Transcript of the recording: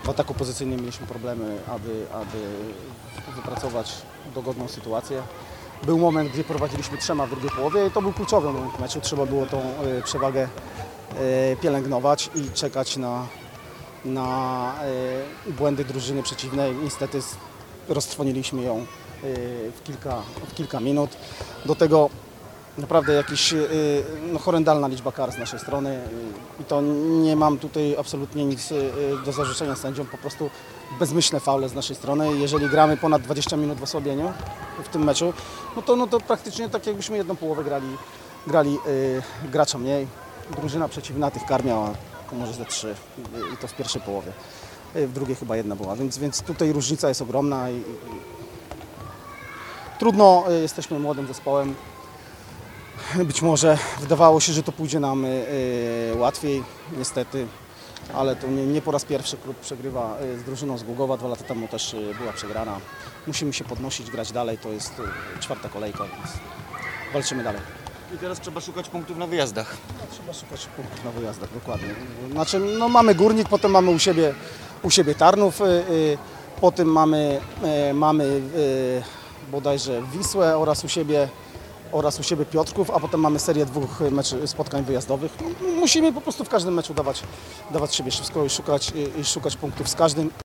W ataku pozycyjnym mieliśmy problemy, aby wypracować dogodną sytuację. Był moment, gdzie prowadziliśmy 3 w drugiej połowie i to był kluczowy moment w meczu. Trzeba było tą przewagę pielęgnować i czekać na błędy drużyny przeciwnej. Niestety roztrwoniliśmy ją w kilka minut. Do tego naprawdę jakaś horrendalna liczba kar z naszej strony i to nie mam tutaj absolutnie nic do zarzucenia sędziom, po prostu bezmyślne faule z naszej strony. Jeżeli gramy ponad 20 minut w osłabieniu w tym meczu, no to praktycznie tak jakbyśmy jedną połowę grali gracza mniej. Drużyna przeciwna tych kar miała może ze 3 i to w pierwszej połowie. W drugiej chyba jedna była, więc tutaj różnica jest ogromna i trudno, jesteśmy młodym zespołem. Być może wydawało się, że to pójdzie nam łatwiej, niestety, ale to nie po raz pierwszy klub przegrywa z drużyną z Głogowa. 2 lata temu też była przegrana. Musimy się podnosić, grać dalej, to jest 4. kolejka, więc walczymy dalej. I teraz trzeba szukać punktów na wyjazdach. Trzeba szukać punktów na wyjazdach, dokładnie. Znaczy, no mamy Górnik, potem mamy u siebie Tarnów, potem mamy bodajże Wisłę oraz u siebie Piotrków, a potem mamy serię 2 spotkań wyjazdowych. Musimy po prostu w każdym meczu dawać siebie wszystko i szukać punktów z każdym.